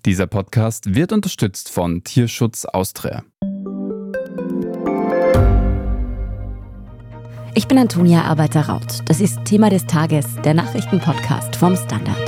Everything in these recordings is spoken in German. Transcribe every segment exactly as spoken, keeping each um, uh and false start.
Dieser Podcast wird unterstützt von Tierschutz Austria. Ich bin Antonia Arbeiter-Raut. Das ist Thema des Tages, der Nachrichtenpodcast vom Standard.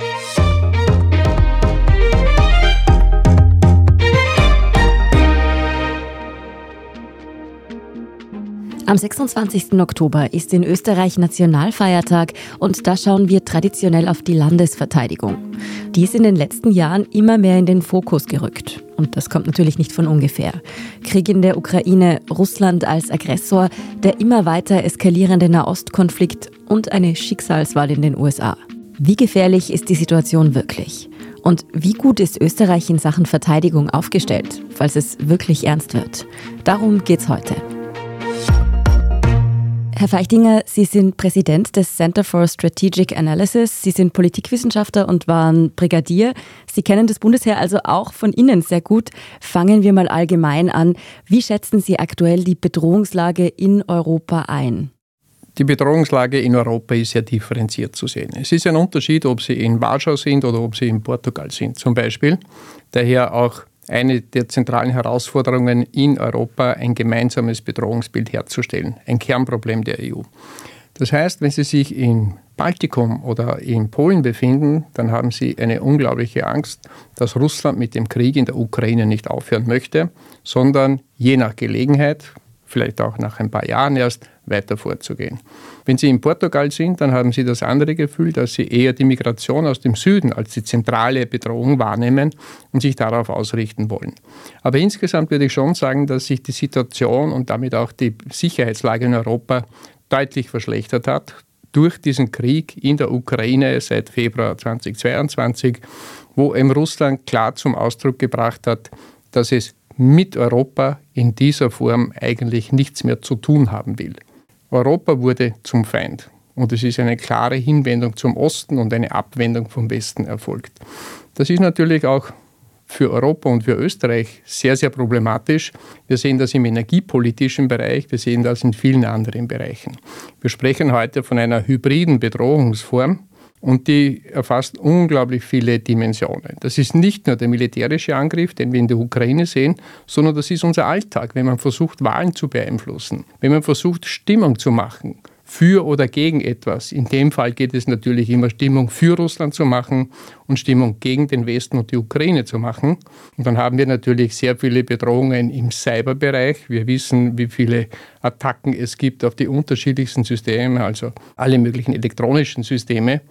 Am sechsundzwanzigsten Oktober ist in Österreich Nationalfeiertag und da schauen wir traditionell auf die Landesverteidigung. Die ist in den letzten Jahren immer mehr in den Fokus gerückt. Und das kommt natürlich nicht von ungefähr. Krieg in der Ukraine, Russland als Aggressor, der immer weiter eskalierende Nahostkonflikt und eine Schicksalswahl in den U S A. Wie gefährlich ist die Situation wirklich? Und wie gut ist Österreich in Sachen Verteidigung aufgestellt, falls es wirklich ernst wird? Darum geht's heute. Herr Feichtinger, Sie sind Präsident des Center for Strategic Analysis. Sie sind Politikwissenschaftler und waren Brigadier. Sie kennen das Bundesheer also auch von innen sehr gut. Fangen wir mal allgemein an. Wie schätzen Sie aktuell die Bedrohungslage in Europa ein? Die Bedrohungslage in Europa ist sehr differenziert zu sehen. Es ist ein Unterschied, ob Sie in Warschau sind oder ob Sie in Portugal sind zum Beispiel. Daher auch eine der zentralen Herausforderungen in Europa, ein gemeinsames Bedrohungsbild herzustellen. Ein Kernproblem der E U. Das heißt, wenn Sie sich im Baltikum oder in Polen befinden, dann haben Sie eine unglaubliche Angst, dass Russland mit dem Krieg in der Ukraine nicht aufhören möchte, sondern je nach Gelegenheit, vielleicht auch nach ein paar Jahren erst, weiter vorzugehen. Wenn Sie in Portugal sind, dann haben Sie das andere Gefühl, dass Sie eher die Migration aus dem Süden als die zentrale Bedrohung wahrnehmen und sich darauf ausrichten wollen. Aber insgesamt würde ich schon sagen, dass sich die Situation und damit auch die Sicherheitslage in Europa deutlich verschlechtert hat durch diesen Krieg in der Ukraine seit Februar zweitausendzweiundzwanzig, wo eben Russland klar zum Ausdruck gebracht hat, dass es mit Europa in dieser Form eigentlich nichts mehr zu tun haben will. Europa wurde zum Feind und es ist eine klare Hinwendung zum Osten und eine Abwendung vom Westen erfolgt. Das ist natürlich auch für Europa und für Österreich sehr, sehr problematisch. Wir sehen das im energiepolitischen Bereich, wir sehen das in vielen anderen Bereichen. Wir sprechen heute von einer hybriden Bedrohungsform. Und die erfasst unglaublich viele Dimensionen. Das ist nicht nur der militärische Angriff, den wir in der Ukraine sehen, sondern das ist unser Alltag, wenn man versucht, Wahlen zu beeinflussen, wenn man versucht, Stimmung zu machen, für oder gegen etwas. In dem Fall geht es natürlich immer, Stimmung für Russland zu machen und Stimmung gegen den Westen und die Ukraine zu machen. Und dann haben wir natürlich sehr viele Bedrohungen im Cyberbereich. Wir wissen, wie viele Attacken es gibt auf die unterschiedlichsten Systeme, also alle möglichen elektronischen Systeme.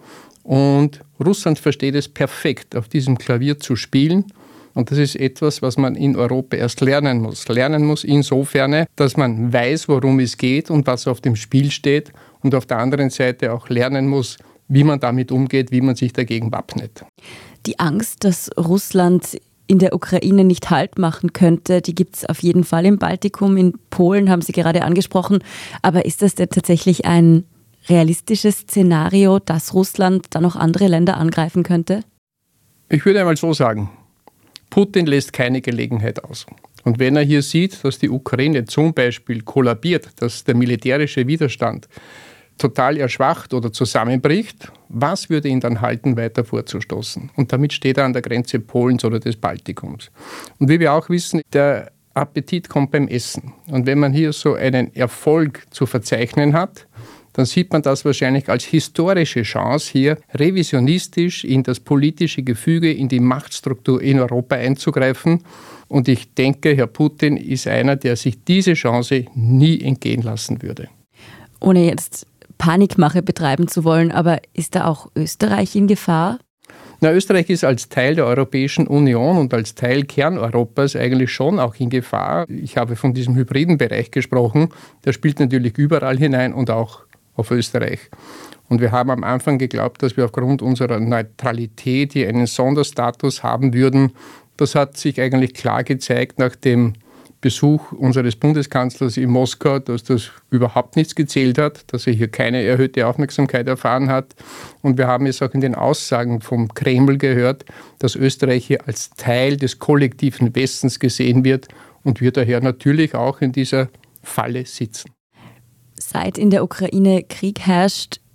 Und Russland versteht es perfekt, auf diesem Klavier zu spielen. Und das ist etwas, was man in Europa erst lernen muss. Lernen muss insofern, dass man weiß, worum es geht und was auf dem Spiel steht. Und auf der anderen Seite auch lernen muss, wie man damit umgeht, wie man sich dagegen wappnet. Die Angst, dass Russland in der Ukraine nicht Halt machen könnte, die gibt es auf jeden Fall im Baltikum. In Polen haben Sie gerade angesprochen. Aber ist das denn tatsächlich ein realistisches Szenario, dass Russland dann noch andere Länder angreifen könnte? Ich würde einmal so sagen, Putin lässt keine Gelegenheit aus. Und wenn er hier sieht, dass die Ukraine zum Beispiel kollabiert, dass der militärische Widerstand total erschwacht oder zusammenbricht, was würde ihn dann halten, weiter vorzustoßen? Und damit steht er an der Grenze Polens oder des Baltikums. Und wie wir auch wissen, der Appetit kommt beim Essen. Und wenn man hier so einen Erfolg zu verzeichnen hat, dann sieht man das wahrscheinlich als historische Chance, hier revisionistisch in das politische Gefüge, in die Machtstruktur in Europa einzugreifen. Und ich denke, Herr Putin ist einer, der sich diese Chance nie entgehen lassen würde. Ohne jetzt Panikmache betreiben zu wollen, aber ist da auch Österreich in Gefahr? Na, Österreich ist als Teil der Europäischen Union und als Teil Kerneuropas eigentlich schon auch in Gefahr. Ich habe von diesem hybriden Bereich gesprochen. Der spielt natürlich überall hinein und auch auf Österreich. Und wir haben am Anfang geglaubt, dass wir aufgrund unserer Neutralität hier einen Sonderstatus haben würden. Das hat sich eigentlich klar gezeigt nach dem Besuch unseres Bundeskanzlers in Moskau, dass das überhaupt nichts gezählt hat, dass er hier keine erhöhte Aufmerksamkeit erfahren hat. Und wir haben es auch in den Aussagen vom Kreml gehört, dass Österreich hier als Teil des kollektiven Westens gesehen wird und wir daher natürlich auch in dieser Falle sitzen. Seit in der Ukraine Krieg herrscht,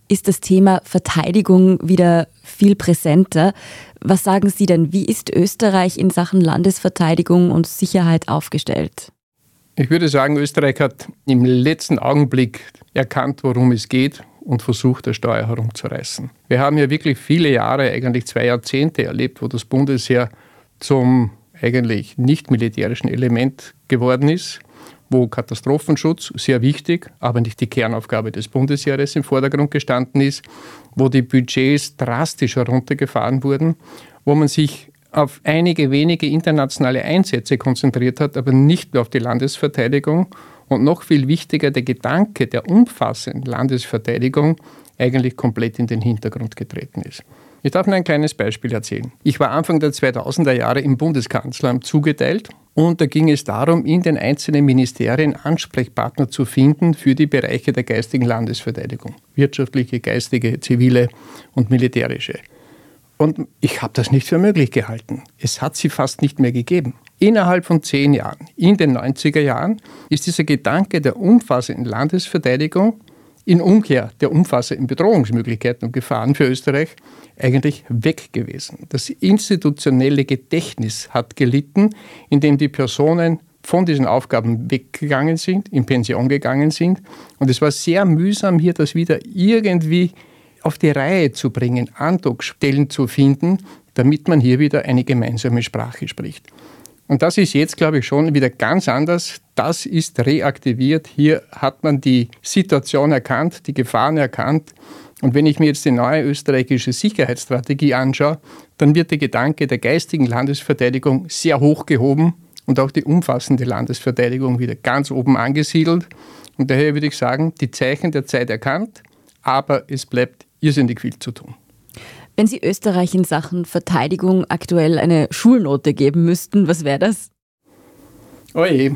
ist das Thema Verteidigung wieder viel präsenter. Was sagen Sie denn, wie ist Österreich in Sachen Landesverteidigung und Sicherheit aufgestellt? Ich würde sagen, Österreich hat im letzten Augenblick erkannt, worum es geht und versucht, das Steuer herumzureißen. Wir haben ja wirklich viele Jahre, eigentlich zwei Jahrzehnte erlebt, wo das Bundesheer zum eigentlich nicht militärischen Element geworden ist, wo Katastrophenschutz sehr wichtig, aber nicht die Kernaufgabe des Bundesheeres im Vordergrund gestanden ist, wo die Budgets drastisch heruntergefahren wurden, wo man sich auf einige wenige internationale Einsätze konzentriert hat, aber nicht nur auf die Landesverteidigung. Und noch viel wichtiger, der Gedanke der umfassenden Landesverteidigung eigentlich komplett in den Hintergrund getreten ist. Ich darf nur ein kleines Beispiel erzählen. Ich war Anfang der zweitausender Jahre im Bundeskanzleramt zugeteilt und da ging es darum, in den einzelnen Ministerien Ansprechpartner zu finden für die Bereiche der geistigen Landesverteidigung. Wirtschaftliche, geistige, zivile und militärische. Und ich habe das nicht für möglich gehalten. Es hat sie fast nicht mehr gegeben. Innerhalb von zehn Jahren, in den neunziger Jahren, ist dieser Gedanke der umfassenden Landesverteidigung in Umkehr der umfassenden Bedrohungsmöglichkeiten und Gefahren für Österreich eigentlich weg gewesen. Das institutionelle Gedächtnis hat gelitten, indem die Personen von diesen Aufgaben weggegangen sind, in Pension gegangen sind. Und es war sehr mühsam, hier das wieder irgendwie auf die Reihe zu bringen, Andockstellen zu finden, damit man hier wieder eine gemeinsame Sprache spricht. Und das ist jetzt, glaube ich, schon wieder ganz anders. Das ist reaktiviert. Hier hat man die Situation erkannt, die Gefahren erkannt. Und wenn ich mir jetzt die neue österreichische Sicherheitsstrategie anschaue, dann wird der Gedanke der geistigen Landesverteidigung sehr hoch gehoben und auch die umfassende Landesverteidigung wieder ganz oben angesiedelt. Und daher würde ich sagen, die Zeichen der Zeit erkannt, aber es bleibt irrsinnig viel zu tun. Wenn Sie Österreich in Sachen Verteidigung aktuell eine Schulnote geben müssten, was wäre das? Oje.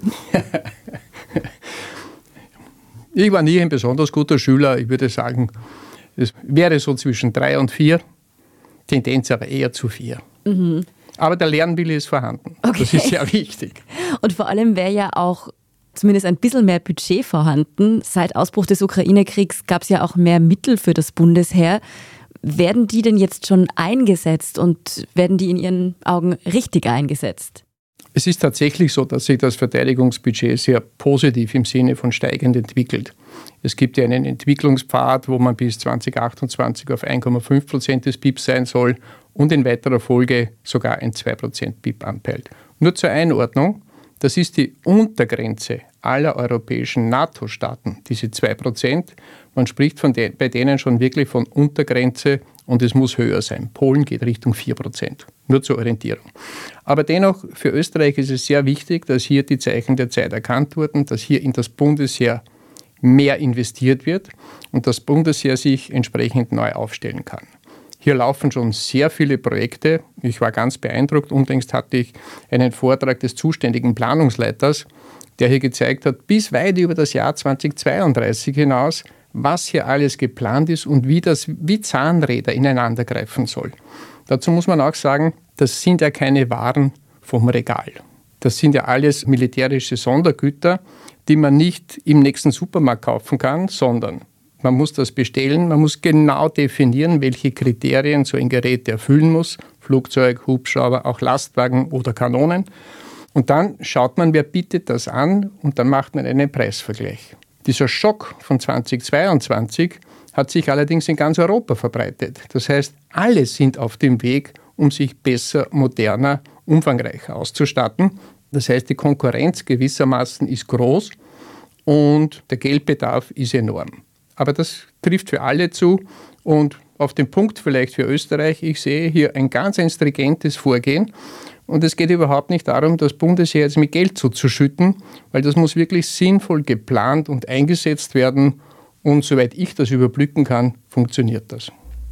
Ich war nie ein besonders guter Schüler. Ich würde sagen, es wäre so zwischen drei und vier. Tendenz aber eher zu vier. Mhm. Aber der Lernwille ist vorhanden. Okay. Das ist sehr wichtig. Und vor allem wäre ja auch zumindest ein bisschen mehr Budget vorhanden. Seit Ausbruch des Ukraine-Kriegs gab es ja auch mehr Mittel für das Bundesheer. Werden die denn jetzt schon eingesetzt und werden die in Ihren Augen richtig eingesetzt? Es ist tatsächlich so, dass sich das Verteidigungsbudget sehr positiv im Sinne von steigend entwickelt. Es gibt ja einen Entwicklungspfad, wo man bis zwanzig achtundzwanzig auf eins Komma fünf Prozent des B I P sein soll und in weiterer Folge sogar ein zwei Prozent B I P anpeilt. Nur zur Einordnung, das ist die Untergrenze aller europäischen NATO-Staaten, diese zwei Prozent. Man spricht von de- bei denen schon wirklich von Untergrenze und es muss höher sein. Polen geht Richtung vier Prozent, nur zur Orientierung. Aber dennoch, für Österreich ist es sehr wichtig, dass hier die Zeichen der Zeit erkannt wurden, dass hier in das Bundesheer mehr investiert wird und das Bundesheer sich entsprechend neu aufstellen kann. Hier laufen schon sehr viele Projekte. Ich war ganz beeindruckt. Unlängst hatte ich einen Vortrag des zuständigen Planungsleiters, der hier gezeigt hat, bis weit über das Jahr zweitausendzweiunddreißig hinaus, was hier alles geplant ist und wie das wie Zahnräder ineinander greifen soll. Dazu muss man auch sagen, das sind ja keine Waren vom Regal. Das sind ja alles militärische Sondergüter, die man nicht im nächsten Supermarkt kaufen kann, sondern man muss das bestellen, man muss genau definieren, welche Kriterien so ein Gerät erfüllen muss. Flugzeug, Hubschrauber, auch Lastwagen oder Kanonen. Und dann schaut man, wer bietet das an und dann macht man einen Preisvergleich. Dieser Schock von zweitausendzweiundzwanzig hat sich allerdings in ganz Europa verbreitet. Das heißt, alle sind auf dem Weg, um sich besser, moderner, umfangreicher auszustatten. Das heißt, die Konkurrenz gewissermaßen ist groß und der Geldbedarf ist enorm. Aber das trifft für alle zu und auf den Punkt vielleicht für Österreich, ich sehe hier ein ganz ein stringentes Vorgehen und es geht überhaupt nicht darum, das Bundesheer jetzt mit Geld zuzuschütten, weil das muss wirklich sinnvoll geplant und eingesetzt werden und soweit ich das überblicken kann, funktioniert das.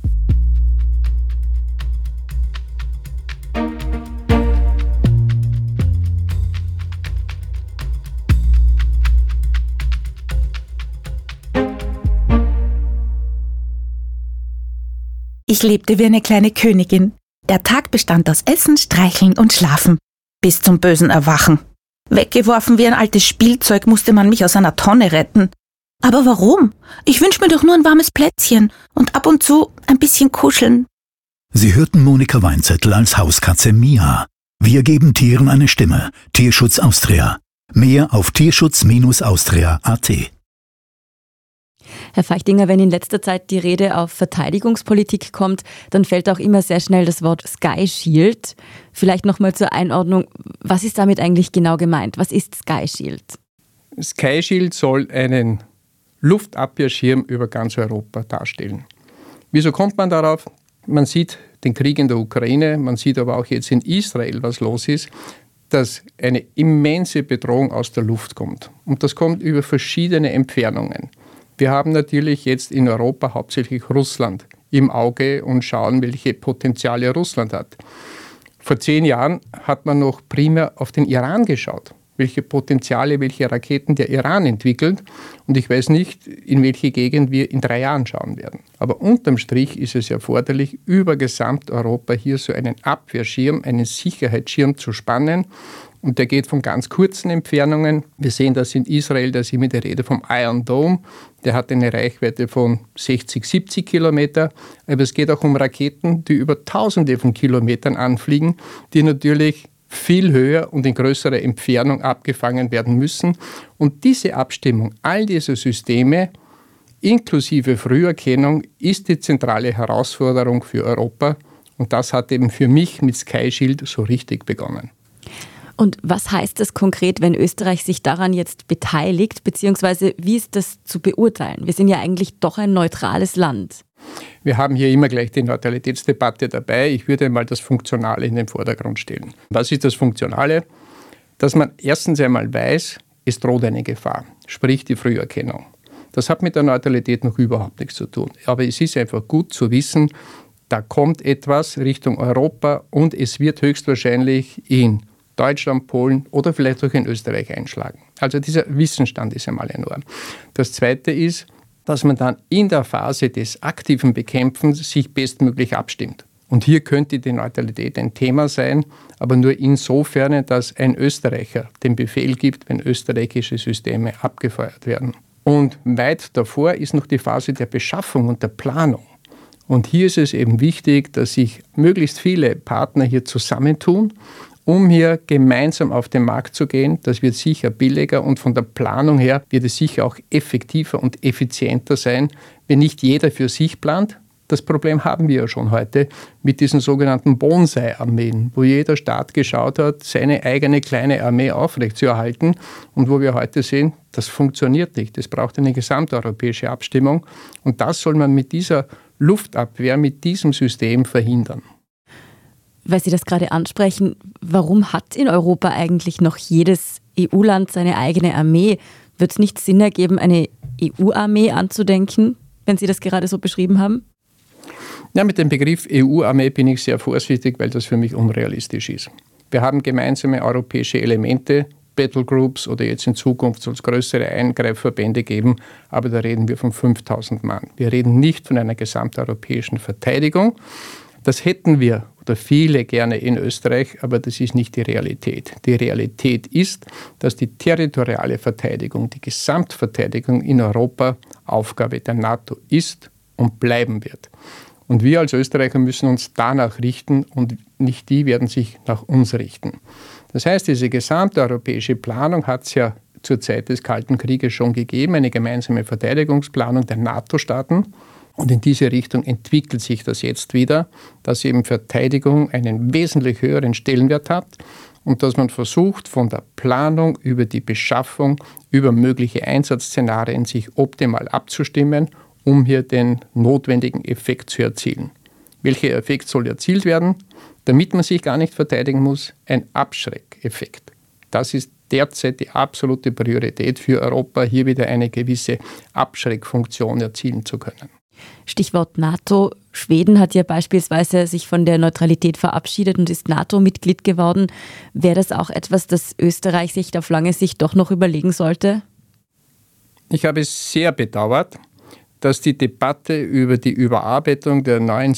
Ich lebte wie eine kleine Königin. Der Tag bestand aus Essen, Streicheln und Schlafen. Bis zum bösen Erwachen. Weggeworfen wie ein altes Spielzeug musste man mich aus einer Tonne retten. Aber warum? Ich wünsche mir doch nur ein warmes Plätzchen und ab und zu ein bisschen kuscheln. Sie hörten Monika Weinzettel als Hauskatze Mia. Wir geben Tieren eine Stimme. Tierschutz Austria. Mehr auf tierschutz austria punkt a t. Herr Feichtinger, wenn in letzter Zeit die Rede auf Verteidigungspolitik kommt, dann fällt auch immer sehr schnell das Wort Sky Shield. Vielleicht nochmal zur Einordnung, was ist damit eigentlich genau gemeint? Was ist Sky Shield? Sky Shield soll einen Luftabwehrschirm über ganz Europa darstellen. Wieso kommt man darauf? Man sieht den Krieg in der Ukraine, man sieht aber auch jetzt in Israel, was los ist, dass eine immense Bedrohung aus der Luft kommt. Und das kommt über verschiedene Entfernungen. Wir haben natürlich jetzt in Europa hauptsächlich Russland im Auge und schauen, welche Potenziale Russland hat. Vor zehn Jahren hat man noch primär auf den Iran geschaut, welche Potenziale, welche Raketen der Iran entwickelt. Und ich weiß nicht, in welche Gegend wir in drei Jahren schauen werden. Aber unterm Strich ist es erforderlich, über Gesamteuropa hier so einen Abwehrschirm, einen Sicherheitsschirm zu spannen. Und der geht von ganz kurzen Entfernungen. Wir sehen das in Israel, da ist immer die Rede vom Iron Dome. Der hat eine Reichweite von sechzig, siebzig Kilometer. Aber es geht auch um Raketen, die über Tausende von Kilometern anfliegen, die natürlich viel höher und in größerer Entfernung abgefangen werden müssen. Und diese Abstimmung all dieser Systeme inklusive Früherkennung ist die zentrale Herausforderung für Europa. Und das hat eben für mich mit Sky Shield so richtig begonnen. Und was heißt das konkret, wenn Österreich sich daran jetzt beteiligt, beziehungsweise wie ist das zu beurteilen? Wir sind ja eigentlich doch ein neutrales Land. Wir haben hier immer gleich die Neutralitätsdebatte dabei. Ich würde mal das Funktionale in den Vordergrund stellen. Was ist das Funktionale? Dass man erstens einmal weiß, es droht eine Gefahr, sprich die Früherkennung. Das hat mit der Neutralität noch überhaupt nichts zu tun. Aber es ist einfach gut zu wissen, da kommt etwas Richtung Europa und es wird höchstwahrscheinlich in Deutschland, Polen oder vielleicht auch in Österreich einschlagen. Also dieser Wissensstand ist einmal enorm. Das Zweite ist, dass man dann in der Phase des aktiven Bekämpfens sich bestmöglich abstimmt. Und hier könnte die Neutralität ein Thema sein, aber nur insofern, dass ein Österreicher den Befehl gibt, wenn österreichische Systeme abgefeuert werden. Und weit davor ist noch die Phase der Beschaffung und der Planung. Und hier ist es eben wichtig, dass sich möglichst viele Partner hier zusammentun, um hier gemeinsam auf den Markt zu gehen. Das wird sicher billiger und von der Planung her wird es sicher auch effektiver und effizienter sein, wenn nicht jeder für sich plant. Das Problem haben wir ja schon heute mit diesen sogenannten Bonsai-Armeen, wo jeder Staat geschaut hat, seine eigene kleine Armee aufrechtzuerhalten und wo wir heute sehen, das funktioniert nicht. Es braucht eine gesamteuropäische Abstimmung und das soll man mit dieser Luftabwehr, mit diesem System verhindern. Weil Sie das gerade ansprechen, warum hat in Europa eigentlich noch jedes E U-Land seine eigene Armee? Wird es nicht Sinn ergeben, eine E U-Armee anzudenken, wenn Sie das gerade so beschrieben haben? Ja, mit dem Begriff E U-Armee bin ich sehr vorsichtig, weil das für mich unrealistisch ist. Wir haben gemeinsame europäische Elemente, Battlegroups oder jetzt in Zukunft soll es größere Eingreifverbände geben, aber da reden wir von fünftausend Mann. Wir reden nicht von einer gesamteuropäischen Verteidigung. Das hätten wir oder viele gerne in Österreich, aber das ist nicht die Realität. Die Realität ist, dass die territoriale Verteidigung, die Gesamtverteidigung in Europa Aufgabe der NATO ist und bleiben wird. Und wir als Österreicher müssen uns danach richten und nicht die werden sich nach uns richten. Das heißt, diese gesamteuropäische Planung hat es ja zur Zeit des Kalten Krieges schon gegeben, eine gemeinsame Verteidigungsplanung der NATO-Staaten. Und in diese Richtung entwickelt sich das jetzt wieder, dass eben Verteidigung einen wesentlich höheren Stellenwert hat und dass man versucht, von der Planung über die Beschaffung, über mögliche Einsatzszenarien sich optimal abzustimmen, um hier den notwendigen Effekt zu erzielen. Welcher Effekt soll erzielt werden? Damit man sich gar nicht verteidigen muss, ein Abschreckeffekt. Das ist derzeit die absolute Priorität für Europa, hier wieder eine gewisse Abschreckfunktion erzielen zu können. Stichwort NATO. Schweden hat ja beispielsweise sich von der Neutralität verabschiedet und ist NATO-Mitglied geworden. Wäre das auch etwas, das Österreich sich auf lange Sicht doch noch überlegen sollte? Ich habe es sehr bedauert, dass die Debatte über die Überarbeitung der neuen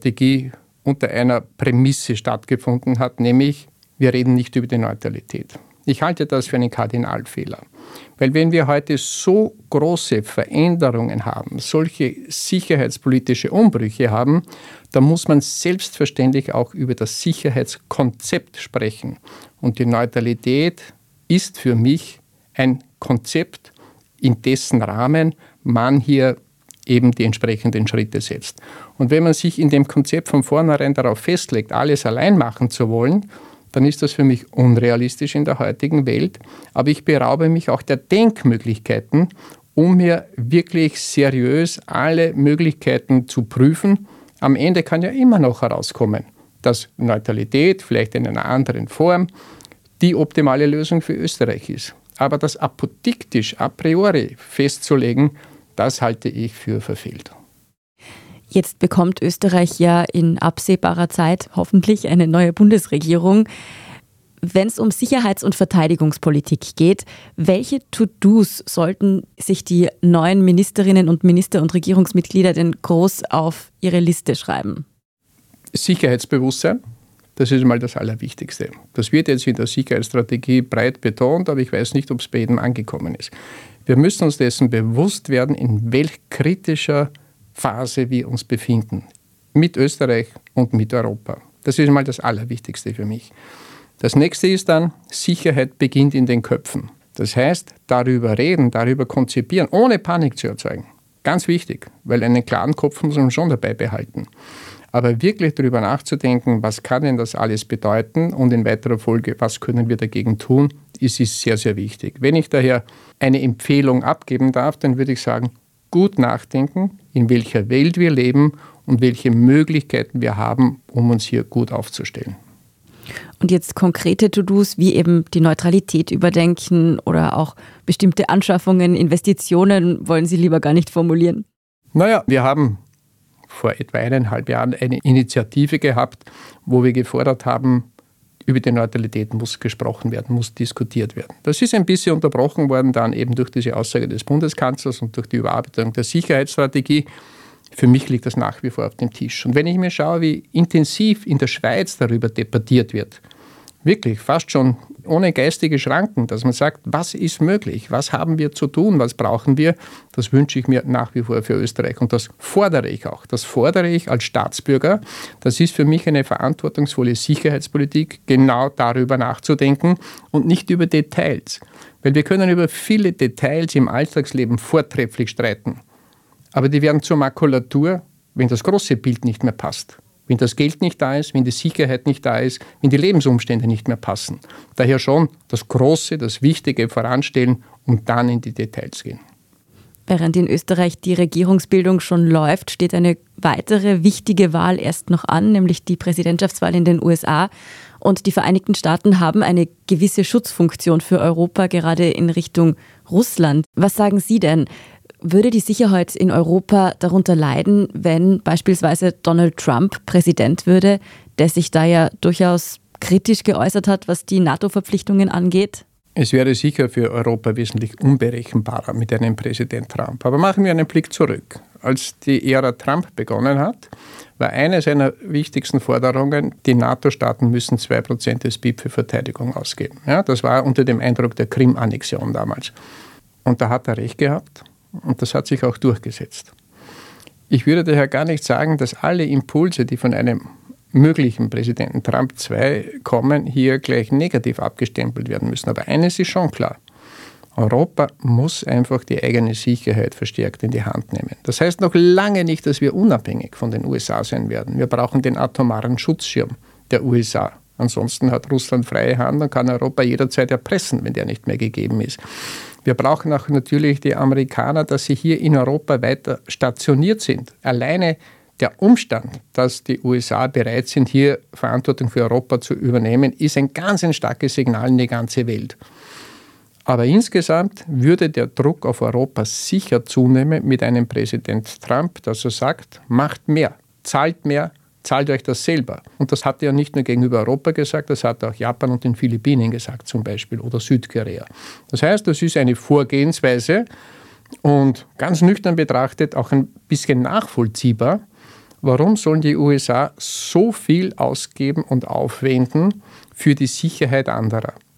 Sicherheitsstrategie unter einer Prämisse stattgefunden hat, nämlich wir reden nicht über die Neutralität. Ich halte das für einen Kardinalfehler. Weil wenn wir heute so große Veränderungen haben, solche sicherheitspolitische Umbrüche haben, dann muss man selbstverständlich auch über das Sicherheitskonzept sprechen. Und die Neutralität ist für mich ein Konzept, in dessen Rahmen man hier eben die entsprechenden Schritte setzt. Und wenn man sich in dem Konzept von vornherein darauf festlegt, alles allein machen zu wollen, dann ist das für mich unrealistisch in der heutigen Welt. Aber ich beraube mich auch der Denkmöglichkeiten, um mir wirklich seriös alle Möglichkeiten zu prüfen. Am Ende kann ja immer noch herauskommen, dass Neutralität, vielleicht in einer anderen Form, die optimale Lösung für Österreich ist. Aber das apodiktisch a priori festzulegen, das halte ich für verfehlt. Jetzt bekommt Österreich ja in absehbarer Zeit hoffentlich eine neue Bundesregierung. Wenn es um Sicherheits- und Verteidigungspolitik geht, welche To-Dos sollten sich die neuen Ministerinnen und Minister und Regierungsmitglieder denn groß auf ihre Liste schreiben? Sicherheitsbewusstsein, das ist mal das Allerwichtigste. Das wird jetzt in der Sicherheitsstrategie breit betont, aber ich weiß nicht, ob es bei jedem angekommen ist. Wir müssen uns dessen bewusst werden, in welch kritischer Phase wir uns befinden. Mit Österreich und mit Europa. Das ist mal das Allerwichtigste für mich. Das nächste ist dann, Sicherheit beginnt in den Köpfen. Das heißt, darüber reden, darüber konzipieren, ohne Panik zu erzeugen. Ganz wichtig, weil einen klaren Kopf muss man schon dabei behalten. Aber wirklich darüber nachzudenken, was kann denn das alles bedeuten und in weiterer Folge, was können wir dagegen tun, ist, ist sehr, sehr wichtig. Wenn ich daher eine Empfehlung abgeben darf, dann würde ich sagen, gut nachdenken, in welcher Welt wir leben und welche Möglichkeiten wir haben, um uns hier gut aufzustellen. Und jetzt konkrete To-Dos wie eben die Neutralität überdenken oder auch bestimmte Anschaffungen, Investitionen, wollen Sie lieber gar nicht formulieren? Naja, wir haben vor etwa eineinhalb Jahren eine Initiative gehabt, wo wir gefordert haben, über die Neutralität muss gesprochen werden, muss diskutiert werden. Das ist ein bisschen unterbrochen worden dann eben durch diese Aussage des Bundeskanzlers und durch die Überarbeitung der Sicherheitsstrategie. Für mich liegt das nach wie vor auf dem Tisch. Und wenn ich mir schaue, wie intensiv in der Schweiz darüber debattiert wird, wirklich fast schon ohne geistige Schranken, dass man sagt, was ist möglich, was haben wir zu tun, was brauchen wir, das wünsche ich mir nach wie vor für Österreich. Und das fordere ich auch. Das fordere ich als Staatsbürger. Das ist für mich eine verantwortungsvolle Sicherheitspolitik, genau darüber nachzudenken und nicht über Details. Weil wir können über viele Details im Alltagsleben vortrefflich streiten. Aber die werden zur Makulatur, wenn das große Bild nicht mehr passt. Wenn das Geld nicht da ist, wenn die Sicherheit nicht da ist, wenn die Lebensumstände nicht mehr passen. Daher schon das Große, das Wichtige voranstellen und dann in die Details gehen. Während in Österreich die Regierungsbildung schon läuft, steht eine weitere wichtige Wahl erst noch an, nämlich die Präsidentschaftswahl in den U S A. Und die Vereinigten Staaten haben eine gewisse Schutzfunktion für Europa, gerade in Richtung Russland. Was sagen Sie denn? Würde die Sicherheit in Europa darunter leiden, wenn beispielsweise Donald Trump Präsident würde, der sich da ja durchaus kritisch geäußert hat, was die NATO-Verpflichtungen angeht? Es wäre sicher für Europa wesentlich unberechenbarer mit einem Präsident Trump. Aber machen wir einen Blick zurück. Als die Ära Trump begonnen hat, war eine seiner wichtigsten Forderungen, die NATO-Staaten müssen zwei Prozent des B I P für Verteidigung ausgeben. Ja, das war unter dem Eindruck der Krim-Annexion damals. Und da hat er recht gehabt. Und das hat sich auch durchgesetzt. Ich würde daher gar nicht sagen, dass alle Impulse, die von einem möglichen Präsidenten Trump der Zweite kommen, hier gleich negativ abgestempelt werden müssen. Aber eines ist schon klar. Europa muss einfach die eigene Sicherheit verstärkt in die Hand nehmen. Das heißt noch lange nicht, dass wir unabhängig von den U S A sein werden. Wir brauchen den atomaren Schutzschirm der U S A. Ansonsten hat Russland freie Hand und kann Europa jederzeit erpressen, wenn der nicht mehr gegeben ist. Wir brauchen auch natürlich die Amerikaner, dass sie hier in Europa weiter stationiert sind. Alleine der Umstand, dass die U S A bereit sind, hier Verantwortung für Europa zu übernehmen, ist ein ganz ein starkes Signal in die ganze Welt. Aber insgesamt würde der Druck auf Europa sicher zunehmen mit einem Präsident Trump, dass er sagt, macht mehr, zahlt mehr, zahlt euch das selber. Und das hat er ja nicht nur gegenüber Europa gesagt, das hat auch Japan und den Philippinen gesagt zum Beispiel oder Südkorea. Das heißt, das ist eine Vorgehensweise und ganz nüchtern betrachtet auch ein bisschen nachvollziehbar. Warum sollen die U S A so viel ausgeben und aufwenden für die Sicherheit anderer?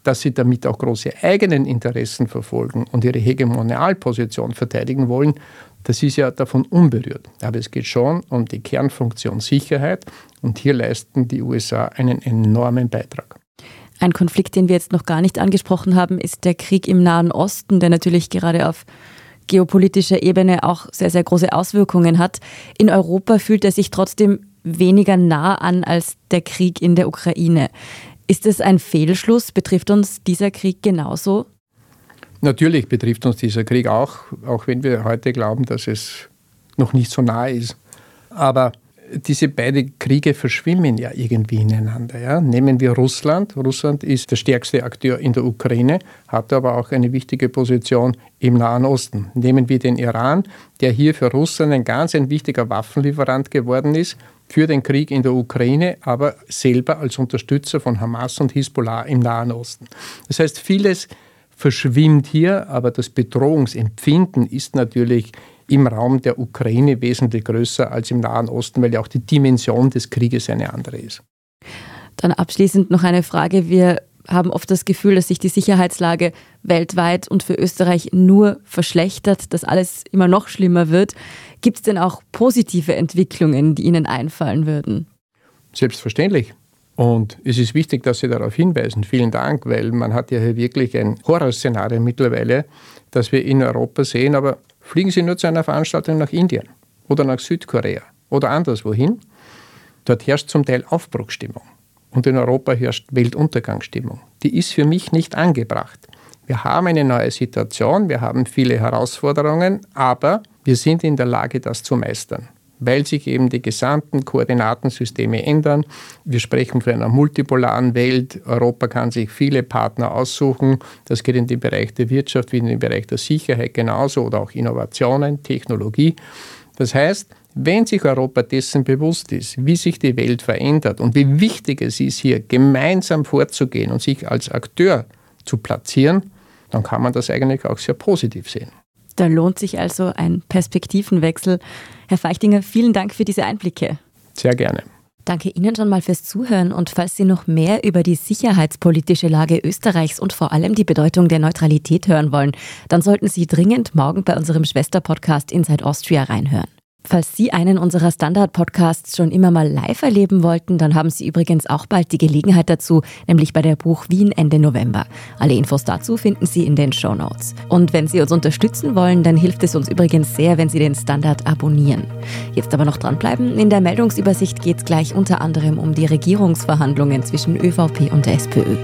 dass sie damit auch große eigenen Interessen verfolgen und ihre Hegemonialposition verteidigen wollen, das ist ja davon unberührt. Aber es geht schon um die Kernfunktion Sicherheit und hier leisten die U S A einen enormen Beitrag. Ein Konflikt, den wir jetzt noch gar nicht angesprochen haben, ist der Krieg im Nahen Osten, der natürlich gerade auf geopolitischer Ebene auch sehr, sehr große Auswirkungen hat. In Europa fühlt er sich trotzdem weniger nah an als der Krieg in der Ukraine. Ist es ein Fehlschluss? Betrifft uns dieser Krieg genauso? Natürlich betrifft uns dieser Krieg auch, auch wenn wir heute glauben, dass es noch nicht so nah ist. Aber diese beiden Kriege verschwimmen ja irgendwie ineinander. Ja? Nehmen wir Russland. Russland ist der stärkste Akteur in der Ukraine, hat aber auch eine wichtige Position im Nahen Osten. Nehmen wir den Iran, der hier für Russland ein ganz ein wichtiger Waffenlieferant geworden ist, für den Krieg in der Ukraine, aber selber als Unterstützer von Hamas und Hisbollah im Nahen Osten. Das heißt, vieles verschwimmt hier, aber das Bedrohungsempfinden ist natürlich im Raum der Ukraine wesentlich größer als im Nahen Osten, weil ja auch die Dimension des Krieges eine andere ist. Dann abschließend noch eine Frage. Wir haben oft das Gefühl, dass sich die Sicherheitslage weltweit und für Österreich nur verschlechtert, dass alles immer noch schlimmer wird. Gibt es denn auch positive Entwicklungen, die Ihnen einfallen würden? Selbstverständlich. Und es ist wichtig, dass Sie darauf hinweisen. Vielen Dank, weil man hat ja hier wirklich ein Horrorszenario mittlerweile, das wir in Europa sehen. Aber fliegen Sie nur zu einer Veranstaltung nach Indien oder nach Südkorea oder anderswohin. Dort herrscht zum Teil Aufbruchsstimmung. Und in Europa herrscht Weltuntergangsstimmung. Die ist für mich nicht angebracht. Wir haben eine neue Situation, wir haben viele Herausforderungen, aber wir sind in der Lage, das zu meistern, weil sich eben die gesamten Koordinatensysteme ändern. Wir sprechen von einer multipolaren Welt. Europa kann sich viele Partner aussuchen. Das geht in den Bereich der Wirtschaft wie in den Bereich der Sicherheit genauso oder auch Innovationen, Technologie. Das heißt, wenn sich Europa dessen bewusst ist, wie sich die Welt verändert und wie wichtig es ist, hier gemeinsam vorzugehen und sich als Akteur zu platzieren, dann kann man das eigentlich auch sehr positiv sehen. Da lohnt sich also ein Perspektivenwechsel. Herr Feichtinger, vielen Dank für diese Einblicke. Sehr gerne. Danke Ihnen schon mal fürs Zuhören und falls Sie noch mehr über die sicherheitspolitische Lage Österreichs und vor allem die Bedeutung der Neutralität hören wollen, dann sollten Sie dringend morgen bei unserem Schwesterpodcast Inside Austria reinhören. Falls Sie einen unserer Standard-Podcasts schon immer mal live erleben wollten, dann haben Sie übrigens auch bald die Gelegenheit dazu, nämlich bei der Buch Wien Ende November. Alle Infos dazu finden Sie in den Shownotes. Und wenn Sie uns unterstützen wollen, dann hilft es uns übrigens sehr, wenn Sie den Standard abonnieren. Jetzt aber noch dranbleiben. In der Meldungsübersicht geht es gleich unter anderem um die Regierungsverhandlungen zwischen ÖVP und der SPÖ.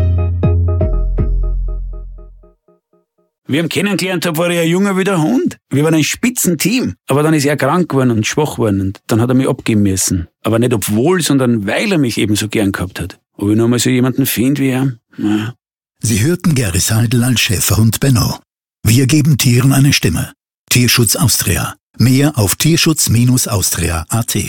Wie ich ihn kennengelernt habe, war er ein Junger wie der Hund. Wir waren ein Spitzenteam. Aber dann ist er krank geworden und schwach geworden und dann hat er mich abgeben müssen. Aber nicht obwohl, sondern weil er mich eben so gern gehabt hat. Ob ich noch mal so jemanden finde wie er? Naja. Sie hörten Gary Seidel als Schäferhund Benno. Wir geben Tieren eine Stimme. Tierschutz Austria. Mehr auf tierschutz austria punkt a t.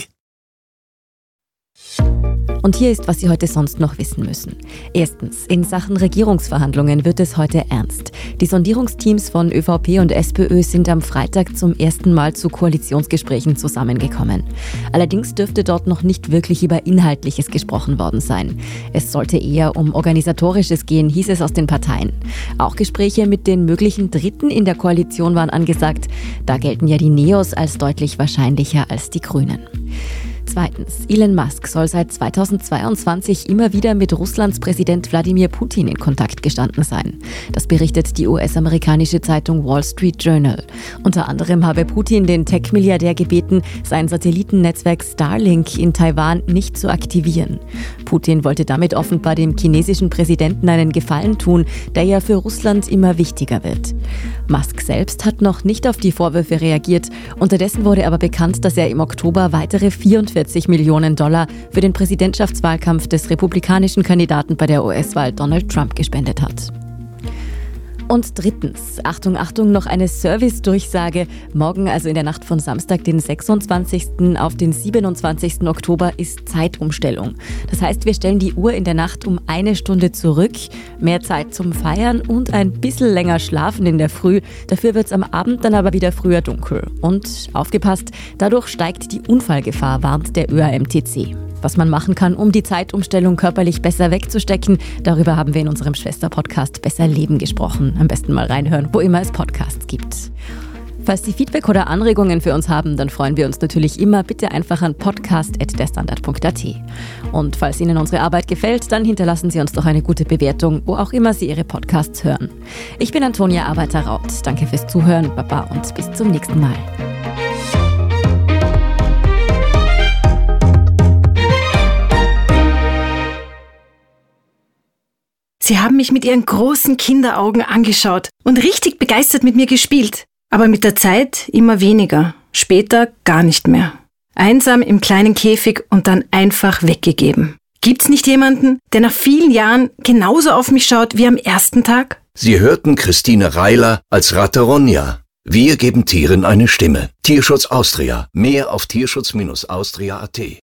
Und hier ist, was Sie heute sonst noch wissen müssen. Erstens, in Sachen Regierungsverhandlungen wird es heute ernst. Die Sondierungsteams von ÖVP und SPÖ sind am Freitag zum ersten Mal zu Koalitionsgesprächen zusammengekommen. Allerdings dürfte dort noch nicht wirklich über Inhaltliches gesprochen worden sein. Es sollte eher um Organisatorisches gehen, hieß es aus den Parteien. Auch Gespräche mit den möglichen Dritten in der Koalition waren angesagt. Da gelten ja die Neos als deutlich wahrscheinlicher als die Grünen. Zweitens, Elon Musk soll seit zweitausendzweiundzwanzig immer wieder mit Russlands Präsident Wladimir Putin in Kontakt gestanden sein. Das berichtet die U S-amerikanische Zeitung Wall Street Journal. Unter anderem habe Putin den Tech-Milliardär gebeten, sein Satellitennetzwerk Starlink in Taiwan nicht zu aktivieren. Putin wollte damit offenbar dem chinesischen Präsidenten einen Gefallen tun, der ja für Russland immer wichtiger wird. Musk selbst hat noch nicht auf die Vorwürfe reagiert. Unterdessen wurde aber bekannt, dass er im Oktober weitere vierundvierzig Millionen Dollar für den Präsidentschaftswahlkampf des republikanischen Kandidaten bei der U S-Wahl Donald Trump gespendet hat. Und drittens, Achtung, Achtung, noch eine Service-Durchsage. Morgen, also in der Nacht von Samstag, den sechsundzwanzigsten auf den siebenundzwanzigsten Oktober, ist Zeitumstellung. Das heißt, wir stellen die Uhr in der Nacht um eine Stunde zurück. Mehr Zeit zum Feiern und ein bisschen länger schlafen in der Früh. Dafür wird es am Abend dann aber wieder früher dunkel. Und aufgepasst, dadurch steigt die Unfallgefahr, warnt der Ö A M T C. Was man machen kann, um die Zeitumstellung körperlich besser wegzustecken, darüber haben wir in unserem Schwester-Podcast Besser Leben gesprochen. Am besten mal reinhören, wo immer es Podcasts gibt. Falls Sie Feedback oder Anregungen für uns haben, dann freuen wir uns natürlich immer. Bitte einfach an podcast at derstandard punkt at. Und falls Ihnen unsere Arbeit gefällt, dann hinterlassen Sie uns doch eine gute Bewertung, wo auch immer Sie Ihre Podcasts hören. Ich bin Antonia Arbeiter-Raut. Danke fürs Zuhören, Baba, und bis zum nächsten Mal. Sie haben mich mit Ihren großen Kinderaugen angeschaut und richtig begeistert mit mir gespielt. Aber mit der Zeit immer weniger, später gar nicht mehr. Einsam im kleinen Käfig und dann einfach weggegeben. Gibt's nicht jemanden, der nach vielen Jahren genauso auf mich schaut wie am ersten Tag? Sie hörten Christine Reiler als Ratte Ronja. Wir geben Tieren eine Stimme. Tierschutz Austria. Mehr auf tierschutz Bindestrich austria punkt at.